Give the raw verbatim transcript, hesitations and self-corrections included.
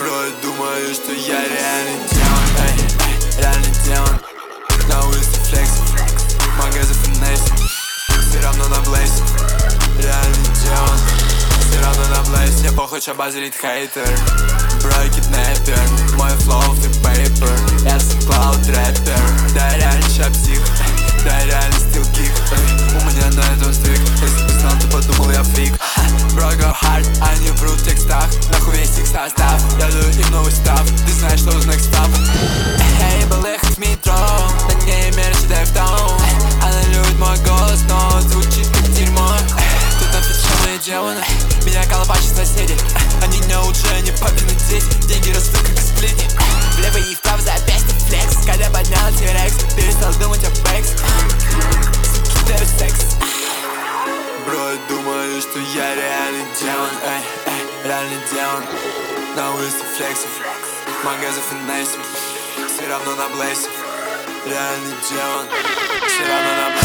Бро, я думаю, что я реальный демон, эй, эй, реальный демон. На улице флекс, магазин финесс, все равно на блейсе. Реальный демон, все равно на блейсе. Мне похуй, что базарит хейтер. Бро, я киднеппер, мой флоу, ты пейпер. Я SoundCloud рэпер. Да, реально ща псих, да, реально стил гик. У меня на этом стрик. Если бы знал, то подумал я фрик. Бро, go hard, они врут в текстах. Нахуй весь их состав, я даю им новый став. Ты знаешь, что узнак став. Эй, был ехать в метро, на ней мерчи дай в таун. Она любит мой голос, но звучит как дерьмо. Тут официальные демоны, меня колопачат соседи. Они не лучше, они папины дети. Деньги растут как из плетни. Влево и вправо запястье флекс. Когда поднял тирекс, перестал думать о бэкс. Суки, даю секс. Бро, я думаю, что я реальный демон, эй, эй, реальный демон. На улице флексов, магазин финесс, все равно на блейсе. Реальный демон, все равно на блейсе.